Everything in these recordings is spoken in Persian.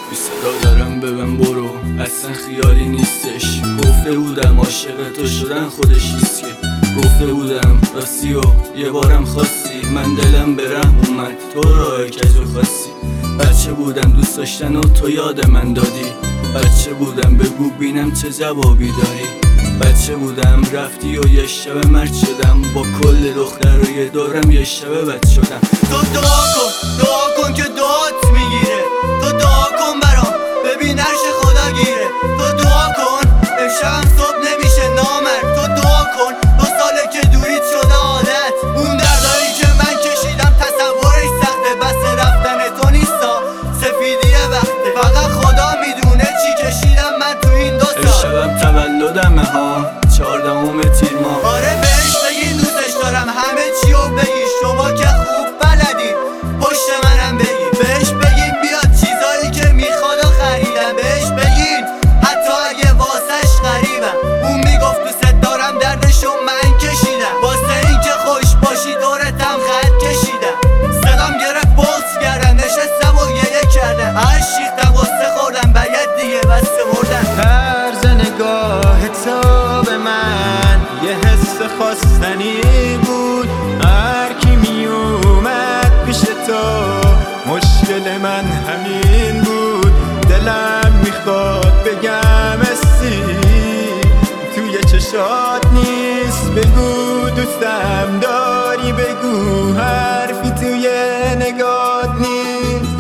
بی صدا دارم ببن برو، اصلا خیالی نیستش. گفته بودم عاشق تو شدن خودش ایست که گفته بودم راستی و یه بارم خواستی. من دلم به رحم اومد تو راه کجو خواستی. بچه بودم دوست داشتن و تو یاد من دادی. بچه بودم بگو بینم چه جوابی داری. بچه بودم رفتی و یه شب مرد شدم. با کل دخترای دارم یه شب بد شدم. تو دعا کن که دعات میگیره. تو دعا کن برام ببین عرش خدا گیره. تو دعا کن امشبم صبح نمیشه نامرد. تو دعا کن 2 ساله که دوریت شده عادت. اون دردایی که من کشیدم تصورش سخته. بس رفتن تو نیستا سفیدی وقته. فقط خدا میدونه چی کشیدم من تو این 2 سال. امشبم تولدمه ها 14 تیر ماه. آره بهش بگین دوستش دارم همه چیو بگی. شما که خوب بلدین پشت منم بگی. بهش بگین بیاد چیزایی که میخواد و خریدم. بهش بگین حتی اگه واسش غریبم. اون میگفت دوست دارم دردشو من کشیدم. واسه این که خوش باشی دورتم خط کشیدم. صدام گرفت بغض کردم نشستم و گریه کردم. هر شیختم غصه خوردم باید دیگه بسته مردم. طرز نگاه تو به من یه حس خواستنی بود. هر کی می اومد پیش تو مشکل من همین بود. دلم میخواد بگم اسی توی چشات نیست. بگو دوستم داری بگو حرفی توی نگات نیست.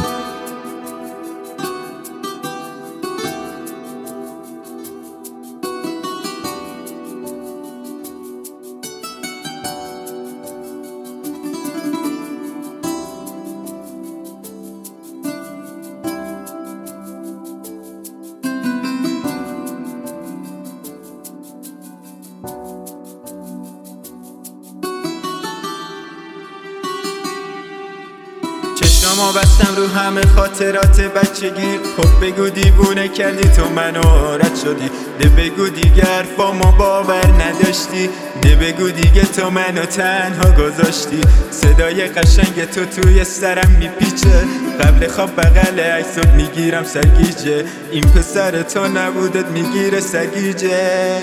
چشمامو بستم رو همه خاطرات بچگی. خب بگو دیوونه کردی تو منو رد شدی. ده بگو دیگه حرفامو باور نداشتی. ده بگو دیگه تو منو تنها گذاشتی. صدای قشنگ تو توی سرم میپیچه. قبل خواب بغل عکست میگیرم سرگیجه. این پسر تو نبودت میگیره سرگیجه.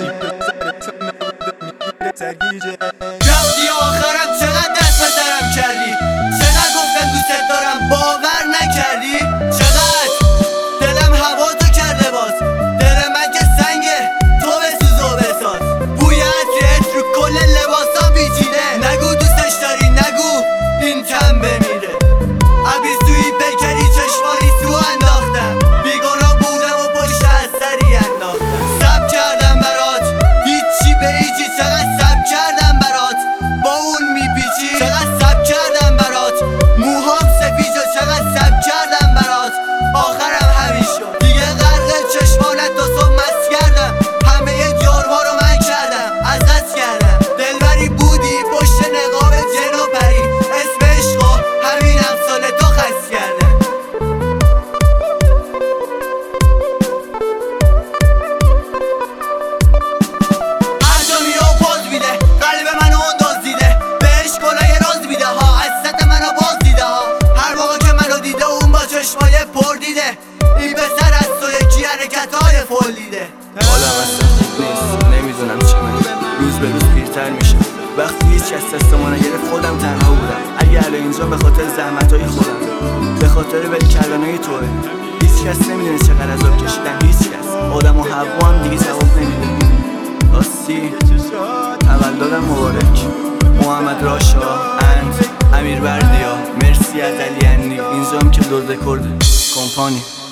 رفتی آخرم چقدر دست به سرم کردی. چقدر گفتم دوست دارم باور نکردی. چقدر دلم هوا تو کرده باز. دل من که سنگه تو بسوز و بساز. بوی عطرت رو کل لباسا پیچیده. نگو دوستش داری نگو این تن بمیره. عبیز توی پیکری چشمانی تو انداختم. بیگناه بودم و پشت از سری انداختم. سب کردم برات هیچی به هیچی. چقدر سب کردم برات با اون میپیچی. چقدر سب کردم برات موهام سفید شد. چقدر سب کردم برات آخرم همین شد. دیگه غرق چشمانت تا صبح مست کردم. همه جاروا رو من کردم از دست کردم. دلبری بودی پشت نقاب جن و پری. اسم عشقو همین امثال تو خس کردم. هر جا میره و پاز میده. قلب منو اون دزدیده. بهش گلای راز میده ها. از سطح منو باز دیده ها. هر موقع که منو دیده اون با چشمای پر دیده. این پسر از تو یکی حرکتای فل دیده. حالم اصلا خوب نیست نمیدونم چمه. روز به روز پیرتر میشم. وقتی هیچ کس دست ما نگرفت خودم تنها بودم. اگه الان اینجا به خاطر زحمتای خودم، به خاطر ول کردنای توه. هیچ کس نمیدونه چقدر عذاب کشیدم. هیچ کس. آدم و حوا هم دیگه جواب نمیده. راستی تولدم مبارک. محمد راشا اند امیر بردیا. مرسی از علی انی اینجام که دور رکورد کمپانی.